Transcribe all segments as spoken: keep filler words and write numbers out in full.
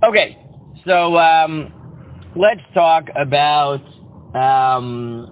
Okay, so um, let's talk about um,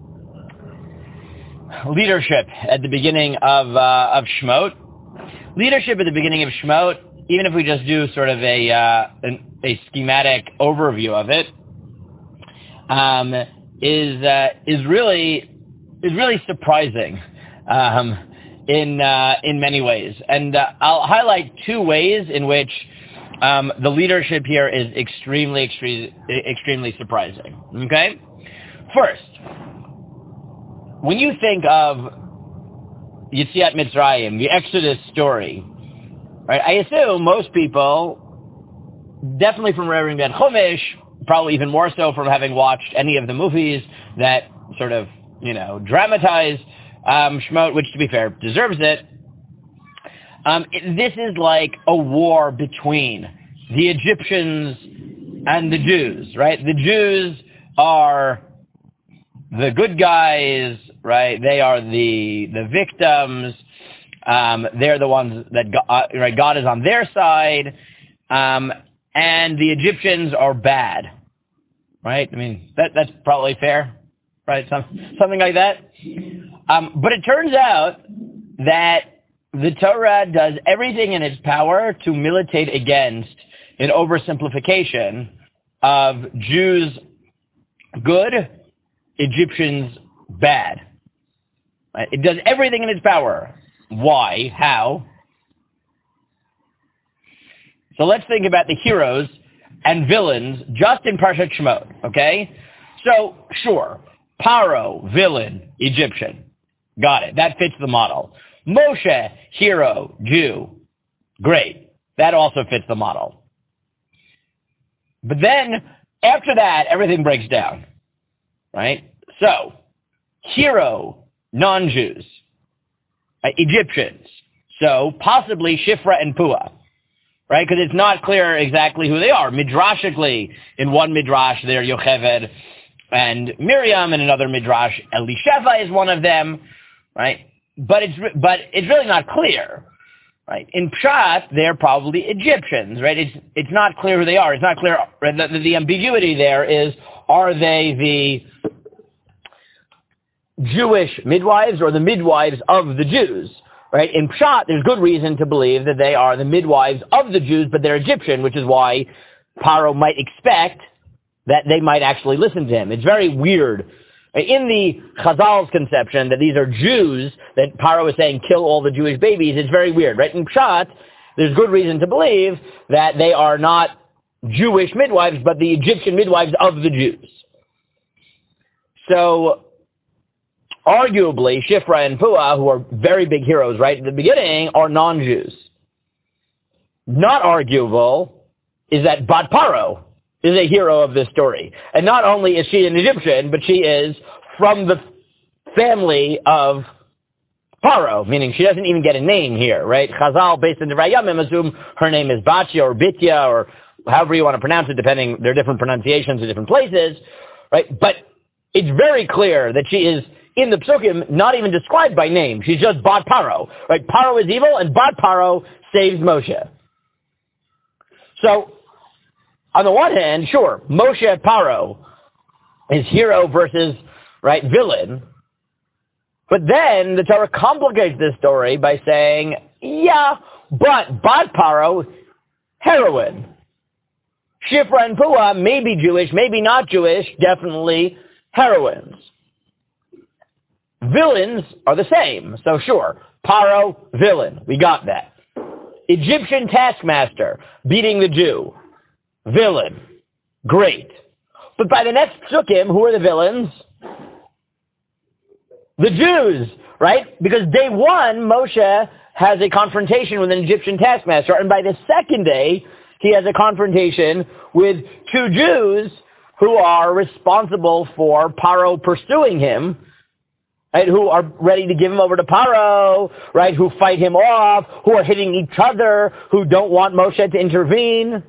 leadership at the beginning of uh, of Shemot. Leadership at the beginning of Shemot, even if we just do sort of a uh, an, a schematic overview of it, um, is uh, is really is really surprising um, in uh, in many ways, and uh, I'll highlight two ways in which um, the leadership here is extremely, extremely, extremely surprising. Okay, first, when you think of Yetziat Mitzrayim, the Exodus story, right? I assume most people, definitely from reading Ben Chumash, probably even more so from having watched any of the movies that sort of, you know, dramatize um, Shemot, which, to be fair, deserves it. Um, it. This is like a war between the Egyptians and the Jews, right? The Jews are the good guys, right? They are the the victims. Um, they're the ones that God, uh, right, God is on their side, um, and the Egyptians are bad, right? I mean, that that's probably fair, right? Some, something like that. Um, but it turns out that the Torah does everything in its power to militate against an oversimplification of Jews good, Egyptians bad. Right? It does everything in its power. Why? How? So let's think about the heroes and villains just in Parshat Shemot, okay? So, sure, Paro, villain, Egyptian. Got it. That fits the model. Moshe, hero, Jew. Great. That also fits the model. But then, after that, everything breaks down, right? So, hero, non-Jews, uh, Egyptians. So, possibly Shifra and Puah, right? Because it's not clear exactly who they are. Midrashically, in one midrash, they're Yocheved and Miriam. In another midrash, Elisheva is one of them, right? But it's but it's really not clear, right? In Pshat, they're probably Egyptians, right? It's it's not clear who they are. It's not clear. The, the, the ambiguity there is: are they the Jewish midwives or the midwives of the Jews? Right? In Pshat, there's good reason to believe that they are the midwives of the Jews, but they're Egyptian, which is why Paro might expect that they might actually listen to him. It's very weird. In the Chazal's conception that these are Jews, that Paro is saying kill all the Jewish babies, it's very weird, right? In Pshat, there's good reason to believe that they are not Jewish midwives, but the Egyptian midwives of the Jews. So, arguably, Shifra and Puah, who are very big heroes right at the beginning, are non-Jews. Not arguable is that Bat Paro is a hero of this story. And not only is she an Egyptian, but she is from the family of Paro, meaning she doesn't even get a name here, right? Chazal, based on the Rayamim, assume her name is Batya or Bitya or however you want to pronounce it, depending, there are different pronunciations in different places, right? But it's very clear that she is, in the Psukim, not even described by name. She's just Bat Paro, right? Paro is evil, and Bat Paro saves Moshe. So, on the one hand, sure, Moshe Paro is hero versus, right, villain. But then the Torah complicates this story by saying, yeah, but Bat Paro, heroine. Shifra and Puah may be Jewish, maybe not Jewish, definitely heroines. Villains are the same. So sure, Paro, villain. We got that. Egyptian taskmaster, beating the Jew. Villain. Great. But by the next psukim, who are the villains? The Jews, right? Because day one, Moshe has a confrontation with an Egyptian taskmaster, and by the second day, he has a confrontation with two Jews who are responsible for Paro pursuing him, right, who are ready to give him over to Paro, right, who fight him off, who are hitting each other, who don't want Moshe to intervene.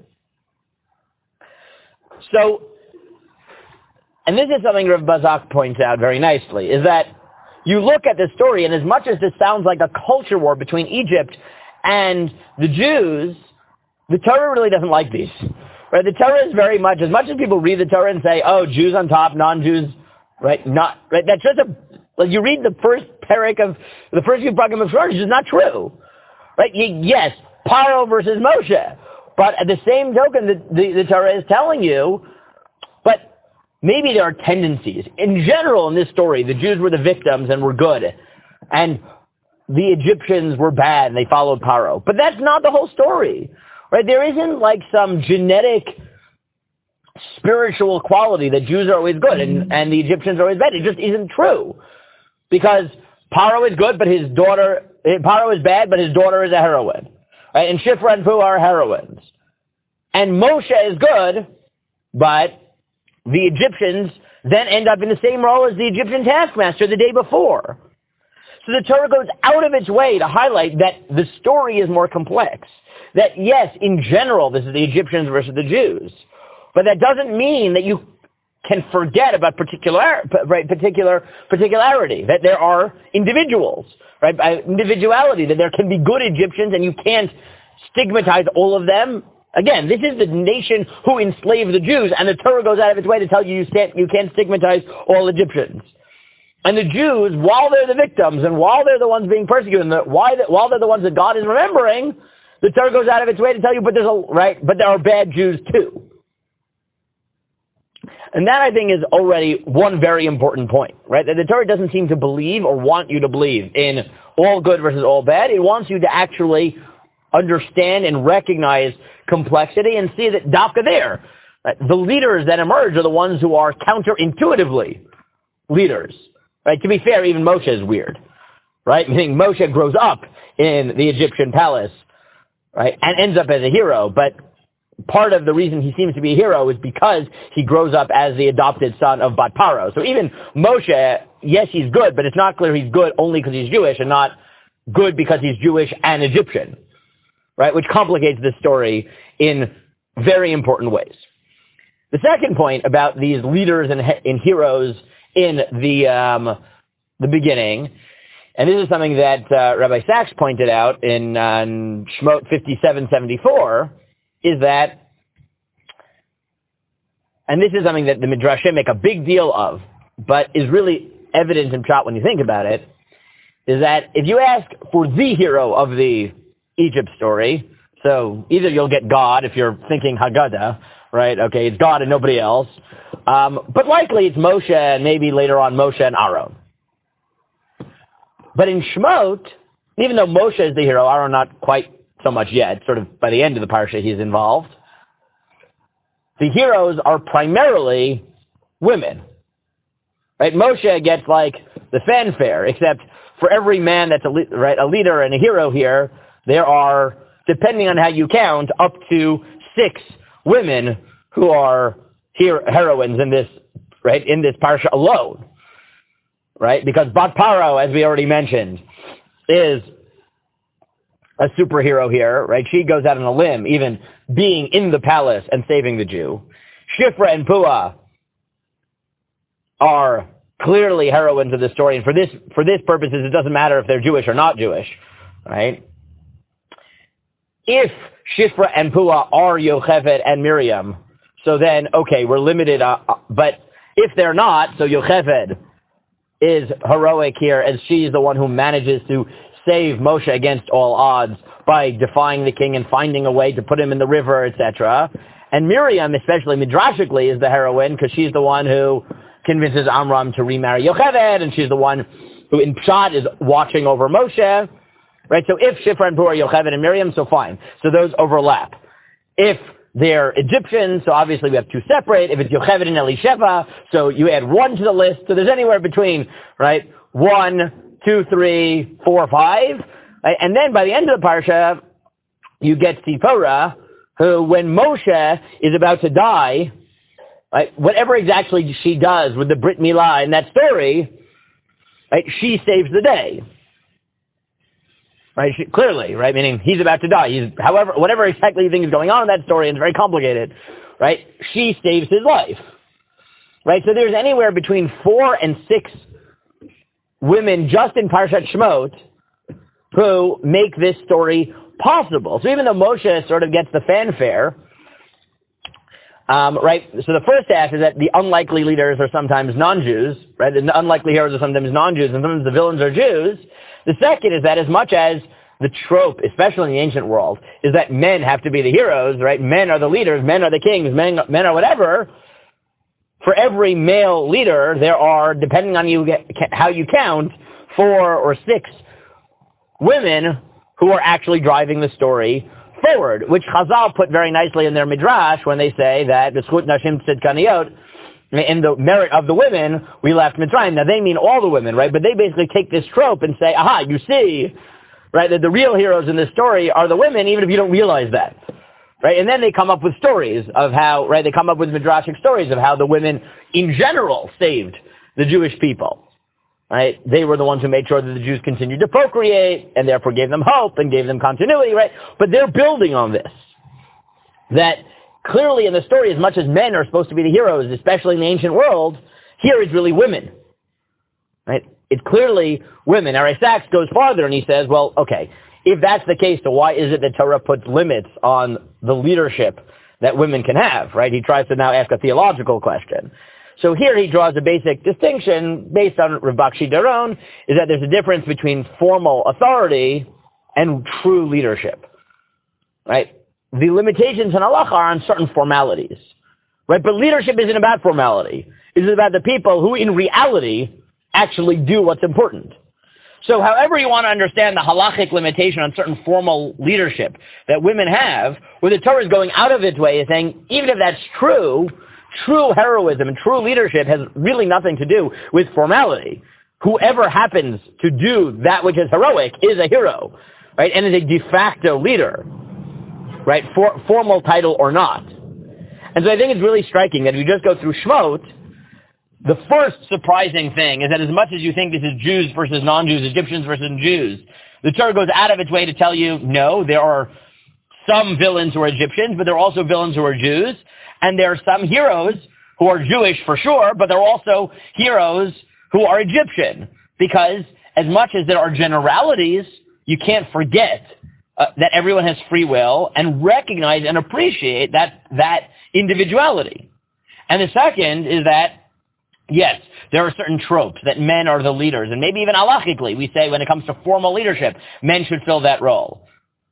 So, and this is something Rav Bazak points out very nicely, is that you look at this story, and as much as this sounds like a culture war between Egypt and the Jews, the Torah really doesn't like these. Right? The Torah is very much, as much as people read the Torah and say, oh, Jews on top, non-Jews, right? Not, right? That's just a, like you read the first parak of, the first few paragraph of Shemot, it's just not true. Right? You, yes, Paro versus Moshe. But at the same token, the, the, the Torah is telling you, but maybe there are tendencies. In general, in this story, the Jews were the victims and were good. And the Egyptians were bad and they followed Paro. But that's not the whole story. Right? There isn't like some genetic spiritual quality that Jews are always good and, and the Egyptians are always bad. It just isn't true. Because Paro is good, but his daughter, Paro is bad, but his daughter is a heroine. Right? And Shifra and Puah are heroines. And Moshe is good, but the Egyptians then end up in the same role as the Egyptian taskmaster the day before. So the Torah goes out of its way to highlight that the story is more complex. That yes, in general, this is the Egyptians versus the Jews. But that doesn't mean that you can forget about particular, right, particular, particularity. That there are individuals, right, by individuality, that there can be good Egyptians and you can't stigmatize all of them. Again, this is the nation who enslaved the Jews, and the Torah goes out of its way to tell you you can't, you can't stigmatize all Egyptians. And the Jews, while they're the victims, and while they're the ones being persecuted, and the, why the, while they're the ones that God is remembering, the Torah goes out of its way to tell you, but there's a, right, but there are bad Jews too. And that, I think, is already one very important point, right? That the Torah doesn't seem to believe or want you to believe in all good versus all bad. It wants you to actually understand and recognize complexity and see that dafka there, right, the leaders that emerge are the ones who are counterintuitively leaders. Right? To be fair, even Moshe is weird, right? Meaning Moshe grows up in the Egyptian palace, right, and ends up as a hero, but part of the reason he seems to be a hero is because he grows up as the adopted son of Bat Paro. So even Moshe, yes, he's good, but it's not clear he's good only because he's Jewish and not good because he's Jewish and Egyptian, right? Which complicates this story in very important ways. The second point about these leaders and, and heroes in the um, the beginning, and this is something that uh, Rabbi Sachs pointed out in uh, Shemot fifty-seven seventy-four, is that, and this is something that the Midrashim make a big deal of, but is really evident in Pshat when you think about it, is that if you ask for the hero of the Egypt story, so either you'll get God if you're thinking Haggadah, right? Okay, it's God and nobody else. Um, but likely it's Moshe and maybe later on Moshe and Aaron. But in Shemot, even though Moshe is the hero, Aaron not quite so much yet, sort of by the end of the parsha he's involved, the heroes are primarily women. Right? Moshe gets like the fanfare, except for every man that's a, le- right, a leader and a hero here, there are, depending on how you count, up to six women who are Her- heroines in this, right, in this parsha alone, right? Because Bat Paro, as we already mentioned, is a superhero here, right? She goes out on a limb, even being in the palace and saving the Jew. Shifra and Puah are clearly heroines of the story, and for this for this purposes, it doesn't matter if they're Jewish or not Jewish, right? If Shifra and Puah are Yocheved and Miriam, so then, okay, we're limited, uh, but if they're not, so Yocheved is heroic here, as she's the one who manages to save Moshe against all odds by defying the king and finding a way to put him in the river, et cetera. And Miriam, especially midrashically, is the heroine because she's the one who convinces Amram to remarry Yocheved, and she's the one who in Pshat is watching over Moshe. Right? So if Shifra and Puah are Yocheved and Miriam, so fine. So those overlap. If they're Egyptians, so obviously we have two separate. If it's Yocheved and Elisheva, so you add one to the list. So there's anywhere between, right, one, two, three, four, five. Right? And then by the end of the parsha, you get Tzipora, who, when Moshe is about to die, right, whatever exactly she does with the Brit Milah in that story, right, she saves the day. Right, she, clearly, right, meaning he's about to die. He's, however, whatever exactly you think is going on in that story, and it's very complicated, right, she saves his life. Right, so there's anywhere between four and six women just in Parshat Shemot who make this story possible. So even though Moshe sort of gets the fanfare, Um, right? So the first half is that the unlikely leaders are sometimes non-Jews, right? The unlikely heroes are sometimes non-Jews, and sometimes the villains are Jews. The second is that as much as the trope, especially in the ancient world, is that men have to be the heroes, right? Men are the leaders, men are the kings, men, men are whatever. For every male leader, there are, depending on you how you count, four or six women who are actually driving the story forward, which Chazal put very nicely in their midrash when they say that the Zchut Nashim Tzidkaniot, in the merit of the women, we left Mitzrayim. Now they mean all the women, right? But they basically take this trope and say, aha, you see, right, that the real heroes in this story are the women, even if you don't realize that, right? And then they come up with stories of how, right, they come up with midrashic stories of how the women in general saved the Jewish people. Right? They were the ones who made sure that the Jews continued to procreate and therefore gave them hope and gave them continuity, right? But they're building on this. That clearly in the story, as much as men are supposed to be the heroes, especially in the ancient world, here it's really women. Right? It's clearly women. Ari Sachs goes farther and he says, well, okay, if that's the case, so why is it that Torah puts limits on the leadership that women can have, right? He tries to now ask a theological question. So here he draws a basic distinction based on Rav Bakshi Doron, is that there's a difference between formal authority and true leadership, right? The limitations in halacha are on certain formalities, right? But leadership isn't about formality. It's about the people who in reality actually do what's important. So however you want to understand the halachic limitation on certain formal leadership that women have, where the Torah is going out of its way is saying, even if that's true, true heroism and true leadership has really nothing to do with formality. Whoever happens to do that which is heroic is a hero, right? And is a de facto leader, right? For, formal title or not. And so I think it's really striking that if you just go through Shmot, the first surprising thing is that as much as you think this is Jews versus non-Jews, Egyptians versus Jews, the Torah goes out of its way to tell you, no, there are some villains who are Egyptians, but there are also villains who are Jews. And there are some heroes who are Jewish for sure, but there are also heroes who are Egyptian. Because as much as there are generalities, you can't forget uh, that everyone has free will and recognize and appreciate that, that individuality. And the second is that, yes, there are certain tropes that men are the leaders. And maybe even halachically, we say when it comes to formal leadership, men should fill that role.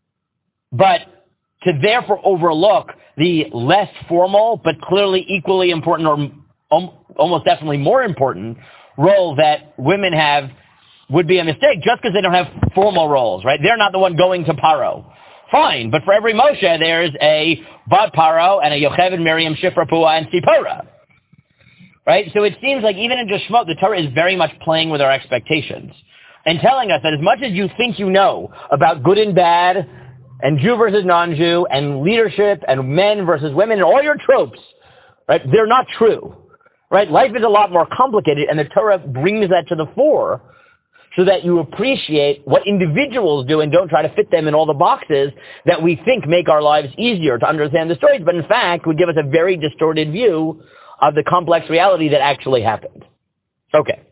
But to therefore overlook the less formal, but clearly equally important or um, almost definitely more important role that women have would be a mistake just because they don't have formal roles, right? They're not the one going to Paro. Fine, but for every Moshe, there's a Bat Paro and a Yocheved, Miriam, Shifra, Pua, and Sipora. Right? So it seems like even in just Shmot, the Torah is very much playing with our expectations and telling us that as much as you think you know about good and bad, and Jew versus non-Jew, and leadership, and men versus women, and all your tropes, right? They're not true, right? Life is a lot more complicated, and the Torah brings that to the fore so that you appreciate what individuals do and don't try to fit them in all the boxes that we think make our lives easier to understand the stories, but in fact would give us a very distorted view of the complex reality that actually happened. Okay.